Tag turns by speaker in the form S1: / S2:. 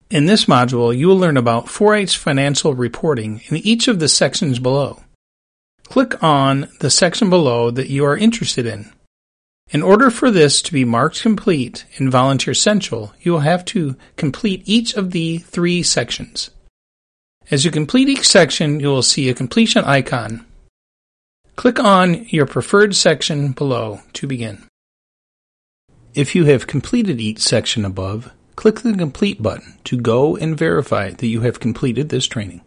S1: In this module, you will learn about 4-H financial reporting in each of the sections below. Click on the section below that you are interested in. In order for this to be marked complete in Volunteer Central, you will have to complete each of the 3 sections. As you complete each section, you will see a completion icon. Click on your preferred section below to begin. If you have completed each section above, click the Complete button to go and verify that you have completed this training.